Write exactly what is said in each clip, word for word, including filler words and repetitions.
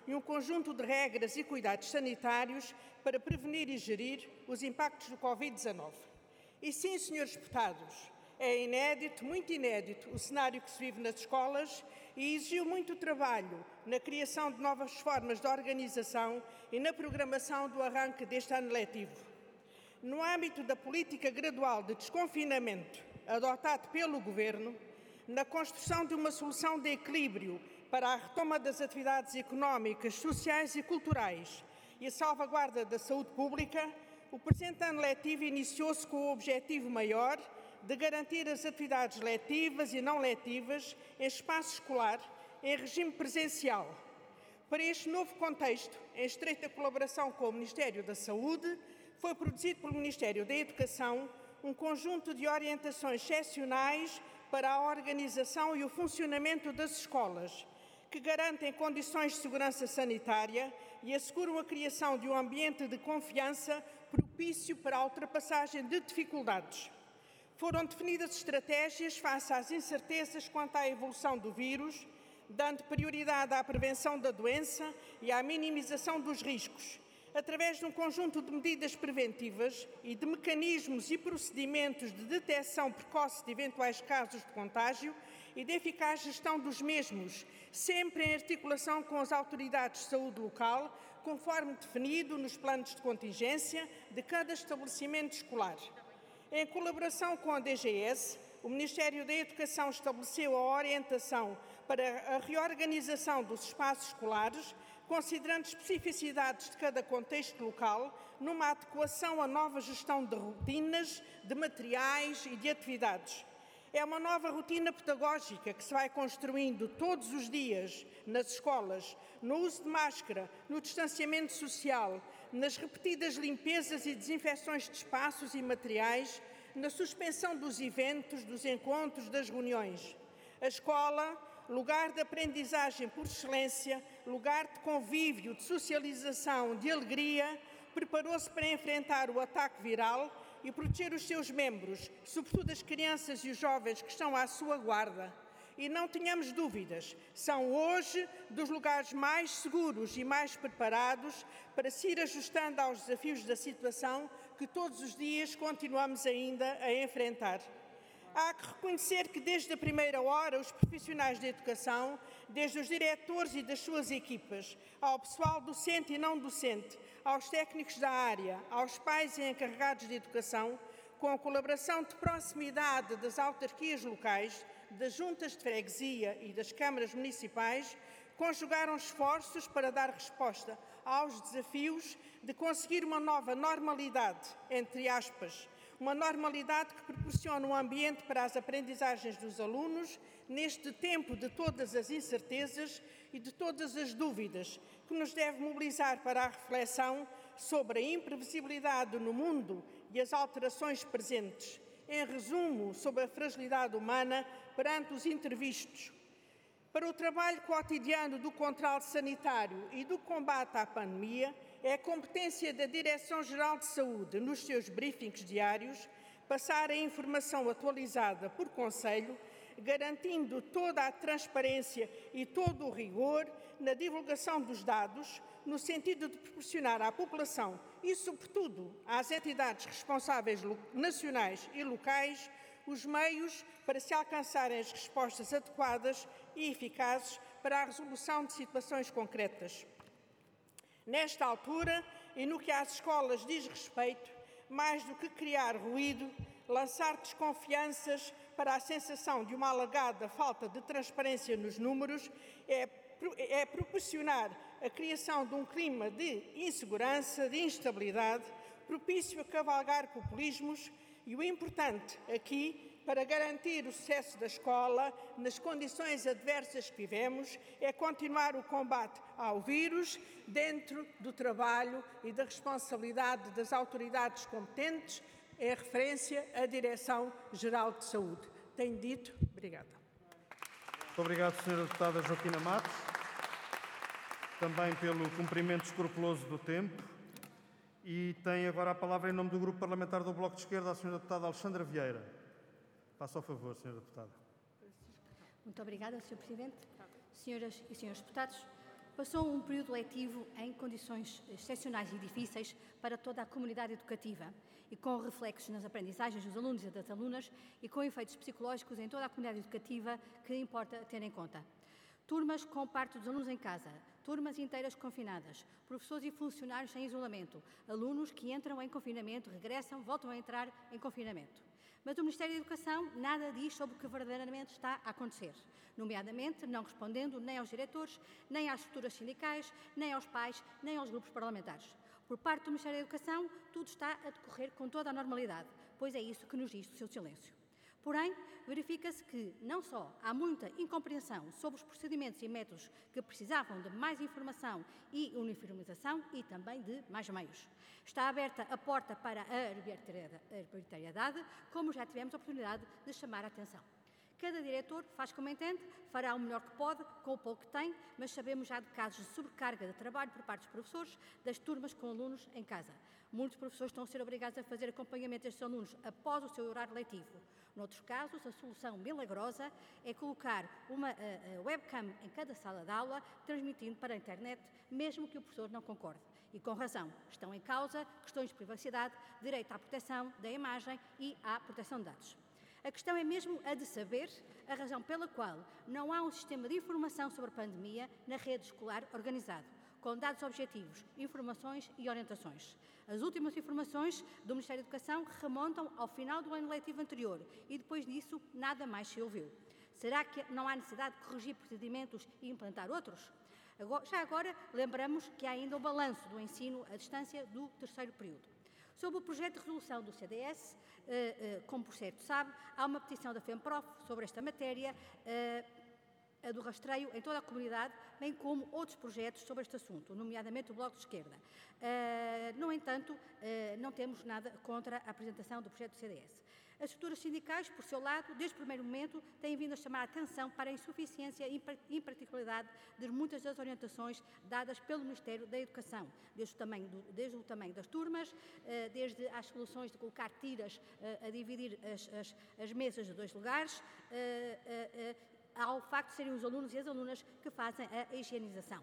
e um conjunto de regras e cuidados sanitários para prevenir e gerir os impactos do Covid dezanove. E sim, senhores deputados, é inédito, muito inédito, o cenário que se vive nas escolas e exigiu muito trabalho na criação de novas formas de organização e na programação do arranque deste ano letivo. No âmbito da política gradual de desconfinamento adotado pelo Governo, na construção de uma solução de equilíbrio para a retoma das atividades económicas, sociais e culturais e a salvaguarda da saúde pública, o presente ano letivo iniciou-se com o objetivo maior de garantir as atividades letivas e não letivas em espaço escolar em regime presencial. Para este novo contexto, em estreita colaboração com o Ministério da Saúde, foi produzido pelo Ministério da Educação um conjunto de orientações excepcionais para a organização e o funcionamento das escolas, que garantem condições de segurança sanitária e asseguram a criação de um ambiente de confiança propício para a ultrapassagem de dificuldades. Foram definidas estratégias face às incertezas quanto à evolução do vírus, dando prioridade à prevenção da doença e à minimização dos riscos, através de um conjunto de medidas preventivas e de mecanismos e procedimentos de detecção precoce de eventuais casos de contágio e de eficaz gestão dos mesmos, sempre em articulação com as autoridades de saúde local, conforme definido nos planos de contingência de cada estabelecimento escolar. Em colaboração com a D G S, o Ministério da Educação estabeleceu a orientação para a reorganização dos espaços escolares, considerando especificidades de cada contexto local, numa adequação à nova gestão de rotinas, de materiais e de atividades. É uma nova rotina pedagógica que se vai construindo todos os dias nas escolas, no uso de máscara, no distanciamento social, nas repetidas limpezas e desinfecções de espaços e materiais, na suspensão dos eventos, dos encontros, das reuniões. A escola, lugar de aprendizagem por excelência, lugar de convívio, de socialização, de alegria, preparou-se para enfrentar o ataque viral e proteger os seus membros, sobretudo as crianças e os jovens que estão à sua guarda. E não tenhamos dúvidas, são hoje dos lugares mais seguros e mais preparados para se ir ajustando aos desafios da situação que todos os dias continuamos ainda a enfrentar. Há que reconhecer que desde a primeira hora os profissionais da educação, desde os diretores e das suas equipas, ao pessoal docente e não docente, aos técnicos da área, aos pais e encarregados de educação, com a colaboração de proximidade das autarquias locais, das juntas de freguesia e das câmaras municipais, conjugaram esforços para dar resposta aos desafios de conseguir uma nova normalidade, entre aspas, uma normalidade que proporciona um ambiente para as aprendizagens dos alunos neste tempo de todas as incertezas e de todas as dúvidas, que nos deve mobilizar para a reflexão sobre a imprevisibilidade no mundo e as alterações presentes. Em resumo, sobre a fragilidade humana perante os imprevistos. Para o trabalho cotidiano do controle sanitário e do combate à pandemia, é competência da Direção-Geral de Saúde, nos seus briefings diários, passar a informação atualizada por Conselho, garantindo toda a transparência e todo o rigor na divulgação dos dados, no sentido de proporcionar à população e, sobretudo, às entidades responsáveis nacionais e locais os meios para se alcançarem as respostas adequadas e eficazes para a resolução de situações concretas. Nesta altura, e no que às escolas diz respeito, mais do que criar ruído, lançar desconfianças para a sensação de uma alegada falta de transparência nos números, é, é proporcionar a criação de um clima de insegurança, de instabilidade, propício a cavalgar populismos, e o importante aqui, para garantir o sucesso da escola, nas condições adversas que vivemos, é continuar o combate ao vírus dentro do trabalho e da responsabilidade das autoridades competentes, em referência à Direção-Geral de Saúde. Tenho dito. Obrigada. Muito obrigado, senhora Deputada Joaquina Matos, também pelo cumprimento escrupuloso do tempo. E tem agora a palavra, em nome do Grupo Parlamentar do Bloco de Esquerda, a senhora Deputada Alexandra Vieira. Faça o favor, senhora Deputada. Muito obrigada, senhor Presidente. Senhoras e senhores deputados, Passou um período letivo em condições excepcionais e difíceis para toda a comunidade educativa e com reflexos nas aprendizagens dos alunos e das alunas e com efeitos psicológicos em toda a comunidade educativa que importa ter em conta. Turmas com parte dos alunos em casa, turmas inteiras confinadas, professores e funcionários em isolamento, alunos que entram em confinamento, regressam, voltam a entrar em confinamento. Mas o Ministério da Educação nada diz sobre o que verdadeiramente está a acontecer, nomeadamente não respondendo nem aos diretores, nem às estruturas sindicais, nem aos pais, nem aos grupos parlamentares. Por parte do Ministério da Educação, tudo está a decorrer com toda a normalidade, pois é isso que nos diz o seu silêncio. Porém, verifica-se que não só há muita incompreensão sobre os procedimentos e métodos que precisavam de mais informação e uniformização e também de mais meios. Está aberta a porta para a arbitrariedade, como já tivemos a oportunidade de chamar a atenção. Cada diretor faz como entende, fará o melhor que pode, com o pouco que tem, mas sabemos já de casos de sobrecarga de trabalho por parte dos professores das turmas com alunos em casa. Muitos professores estão a ser obrigados a fazer acompanhamento destes alunos após o seu horário letivo. Noutros casos, a solução milagrosa é colocar uma uh, uh, webcam em cada sala de aula, transmitindo para a internet, mesmo que o professor não concorde. E com razão, estão em causa questões de privacidade, direito à proteção da imagem e à proteção de dados. A questão é mesmo a de saber a razão pela qual não há um sistema de informação sobre a pandemia na rede escolar organizado, com dados objetivos, informações e orientações. As últimas informações do Ministério da Educação remontam ao final do ano letivo anterior e depois disso nada mais se ouviu. Será que não há necessidade de corrigir procedimentos e implantar outros? Agora, já agora, lembramos que há ainda o balanço do ensino à distância do terceiro período. Sobre o projeto de resolução do C D S, eh, eh, como por certo sabe, há uma petição da FEMPROF sobre esta matéria, eh, a do rastreio em toda a comunidade, bem como outros projetos sobre este assunto, nomeadamente o Bloco de Esquerda. Uh, no entanto, uh, não temos nada contra a apresentação do projeto do C D S. As estruturas sindicais, por seu lado, desde o primeiro momento, têm vindo a chamar a atenção para a insuficiência e imparticularidade de muitas das orientações dadas pelo Ministério da Educação, desde o tamanho, do, desde o tamanho das turmas, uh, desde as soluções de colocar tiras uh, a dividir as, as, as mesas de dois lugares, uh, uh, uh, ao facto de serem os alunos e as alunas que fazem a higienização.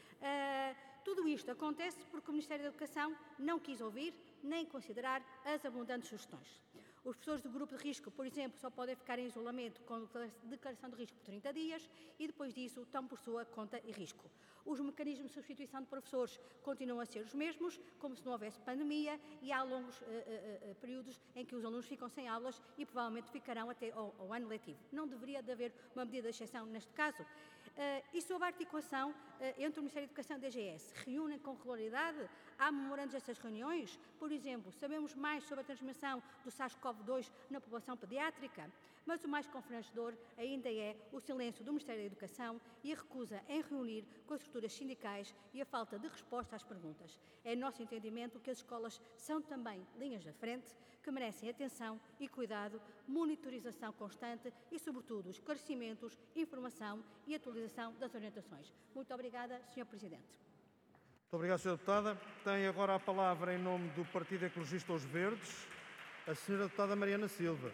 Uh, tudo isto acontece porque o Ministério da Educação não quis ouvir nem considerar as abundantes sugestões. Os professores do grupo de risco, por exemplo, só podem ficar em isolamento com declaração de risco por trinta dias e depois disso estão por sua conta e risco. Os mecanismos de substituição de professores continuam a ser os mesmos, como se não houvesse pandemia, e há longos uh, uh, uh, períodos em que os alunos ficam sem aulas e provavelmente ficarão até ao, ao ano letivo. Não deveria de haver uma medida de exceção neste caso. Uh, e sobre a articulação uh, entre o Ministério da Educação e a D G S, reúnem com regularidade? Há memorandos dessas reuniões? Por exemplo, sabemos mais sobre a transmissão do SARS-CoV dois na população pediátrica? Mas o mais constrangedor ainda é o silêncio do Ministério da Educação e a recusa em reunir com as estruturas sindicais e a falta de resposta às perguntas. É nosso entendimento que as escolas são também linhas da frente que merecem atenção e cuidado, monitorização constante e, sobretudo, esclarecimentos, informação e atualização das orientações. Muito obrigada, senhor Presidente. Muito obrigado, senhora Deputada. Tem agora a palavra, em nome do Partido Ecologista Os Verdes, a senhora Deputada Mariana Silva.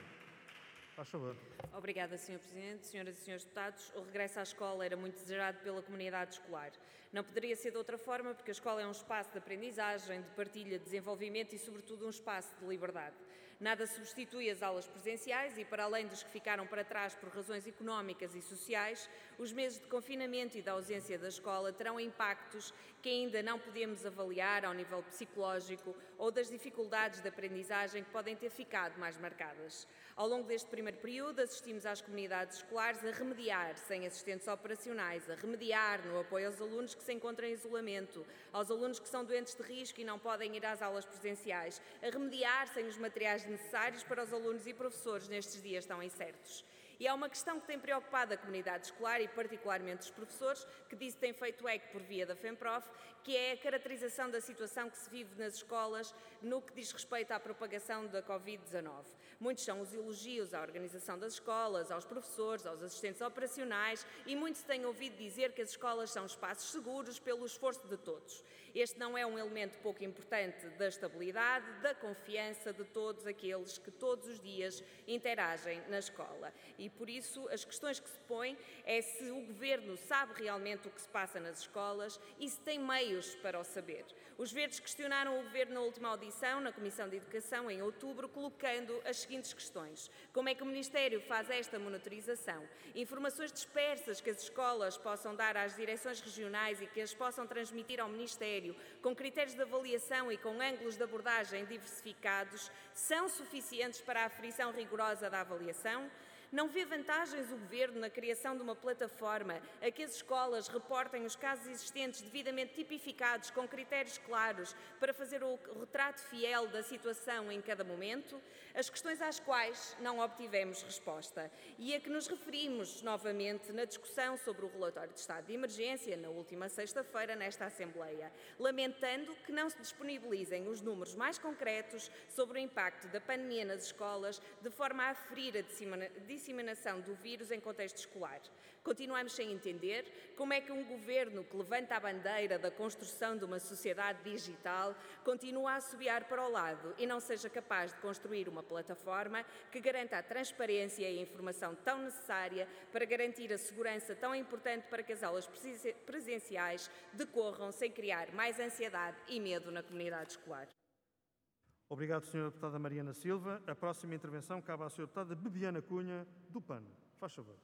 Faz favor. Obrigada, senhor Presidente. Senhoras e senhores deputados, o regresso à escola era muito desejado pela comunidade escolar. Não poderia ser de outra forma, porque a escola é um espaço de aprendizagem, de partilha, de desenvolvimento e, sobretudo, um espaço de liberdade. Nada substitui as aulas presenciais e, para além dos que ficaram para trás por razões económicas e sociais, os meses de confinamento e da ausência da escola terão impactos que ainda não podemos avaliar ao nível psicológico ou das dificuldades de aprendizagem que podem ter ficado mais marcadas. Ao longo deste primeiro período, assistimos às comunidades escolares a remediar sem assistentes operacionais, a remediar no apoio aos alunos que se encontram em isolamento, aos alunos que são doentes de risco e não podem ir às aulas presenciais, a remediar sem os materiais necessários para os alunos e professores nestes dias tão incertos. E há uma questão que tem preocupado a comunidade escolar e particularmente os professores, que disso tem feito eco por via da FEMPROF, que é a caracterização da situação que se vive nas escolas no que diz respeito à propagação da covid dezanove. Muitos são os elogios à organização das escolas, aos professores, aos assistentes operacionais e muitos têm ouvido dizer que as escolas são espaços seguros pelo esforço de todos. Este não é um elemento pouco importante da estabilidade, da confiança de todos aqueles que todos os dias interagem na escola. E e, por isso, as questões que se põem é se o Governo sabe realmente o que se passa nas escolas e se tem meios para o saber. Os Verdes questionaram o Governo na última audição, na Comissão de Educação, em outubro, colocando as seguintes questões. Como é que o Ministério faz esta monitorização? Informações dispersas que as escolas possam dar às direções regionais e que as possam transmitir ao Ministério, com critérios de avaliação e com ângulos de abordagem diversificados, são suficientes para a aferição rigorosa da avaliação? Não vê vantagens o Governo na criação de uma plataforma a que as escolas reportem os casos existentes devidamente tipificados com critérios claros para fazer o retrato fiel da situação em cada momento? As questões às quais não obtivemos resposta e a que nos referimos novamente na discussão sobre o relatório de estado de emergência na última sexta-feira nesta Assembleia, lamentando que não se disponibilizem os números mais concretos sobre o impacto da pandemia nas escolas de forma a aferir a disseminação do vírus em contexto escolar. Continuamos sem entender como é que um governo que levanta a bandeira da construção de uma sociedade digital continua a assobiar para o lado e não seja capaz de construir uma plataforma que garanta a transparência e a informação tão necessária para garantir a segurança tão importante para que as aulas presenciais decorram sem criar mais ansiedade e medo na comunidade escolar. Obrigado, senhora Deputada Mariana Silva. A próxima intervenção cabe à senhora Deputada Bebiana Cunha, do P A N. Faz favor.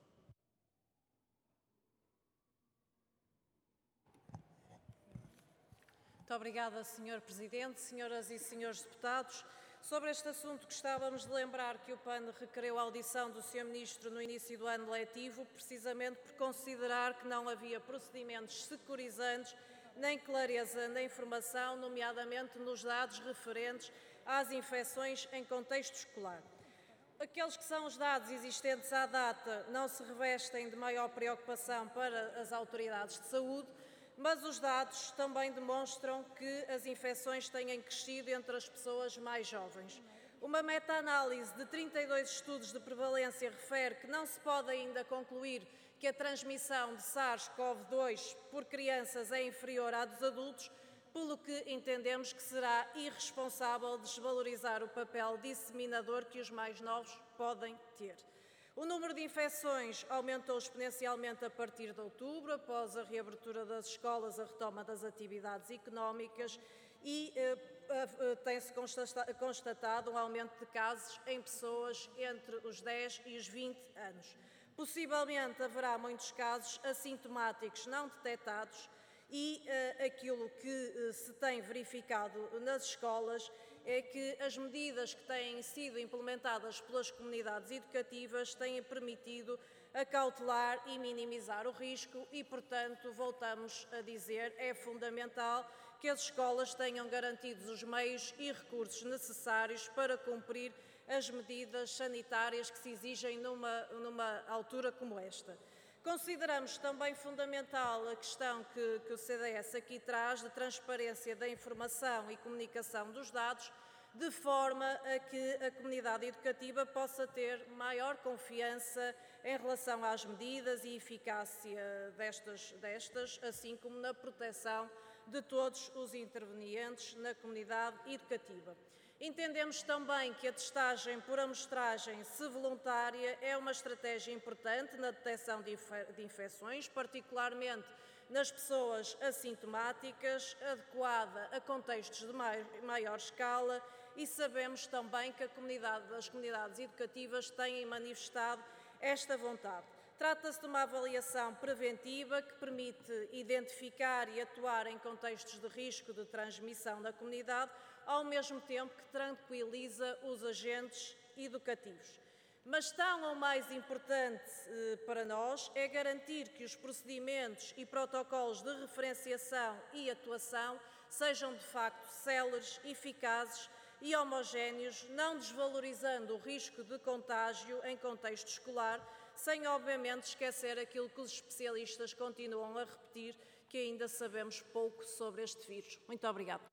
Muito obrigada, senhor Presidente, senhoras e senhores deputados. Sobre este assunto, gostávamos de lembrar que o P A N requereu a audição do senhor Ministro no início do ano letivo, precisamente por considerar que não havia procedimentos securizantes nem clareza na informação, nomeadamente nos dados referentes às infecções em contexto escolar. Aqueles que são os dados existentes à data não se revestem de maior preocupação para as autoridades de saúde, mas os dados também demonstram que as infecções têm crescido entre as pessoas mais jovens. Uma meta-análise de trinta e dois estudos de prevalência refere que não se pode ainda concluir que a transmissão de SARS-CoV dois por crianças é inferior à dos adultos, pelo que entendemos que será irresponsável desvalorizar o papel disseminador que os mais novos podem ter. O número de infecções aumentou exponencialmente a partir de outubro, após a reabertura das escolas, a retoma das atividades económicas e eh, eh, tem-se constatado um aumento de casos em pessoas entre os dez e os vinte anos. Possivelmente haverá muitos casos assintomáticos não detectados e uh, aquilo que uh, se tem verificado nas escolas é que as medidas que têm sido implementadas pelas comunidades educativas têm permitido acautelar e minimizar o risco e, portanto, voltamos a dizer, é fundamental que as escolas tenham garantidos os meios e recursos necessários para cumprir as medidas sanitárias que se exigem numa, numa altura como esta. Consideramos também fundamental a questão que, que o C D S aqui traz de transparência da informação e comunicação dos dados, de forma a que a comunidade educativa possa ter maior confiança em relação às medidas e eficácia destas, destas, assim como na proteção de todos os intervenientes na comunidade educativa. Entendemos também que a testagem por amostragem, se voluntária, é uma estratégia importante na detecção de, infe de infecções, particularmente nas pessoas assintomáticas, adequada a contextos de mai maior escala, e sabemos também que a comunidade, as comunidades educativas têm manifestado esta vontade. Trata-se de uma avaliação preventiva que permite identificar e atuar em contextos de risco de transmissão na comunidade, ao mesmo tempo que tranquiliza os agentes educativos. Mas tão ou mais importante eh, para nós é garantir que os procedimentos e protocolos de referenciação e atuação sejam de facto céleres, eficazes e homogéneos, não desvalorizando o risco de contágio em contexto escolar, sem obviamente esquecer aquilo que os especialistas continuam a repetir, que ainda sabemos pouco sobre este vírus. Muito obrigada.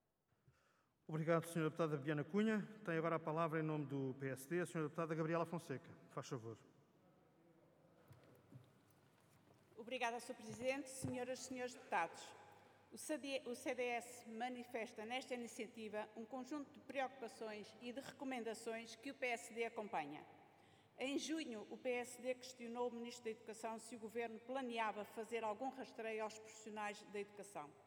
Obrigado, senhora Deputada Bebiana Cunha. Tem agora a palavra em nome do P S D a senhora Deputada Gabriela Fonseca. Faz favor. Obrigada, senhor Presidente. Senhoras e senhores deputados, o C D S manifesta nesta iniciativa um conjunto de preocupações e de recomendações que o P S D acompanha. Em junho, o P S D questionou o Ministro da Educação se o Governo planeava fazer algum rastreio aos profissionais da educação.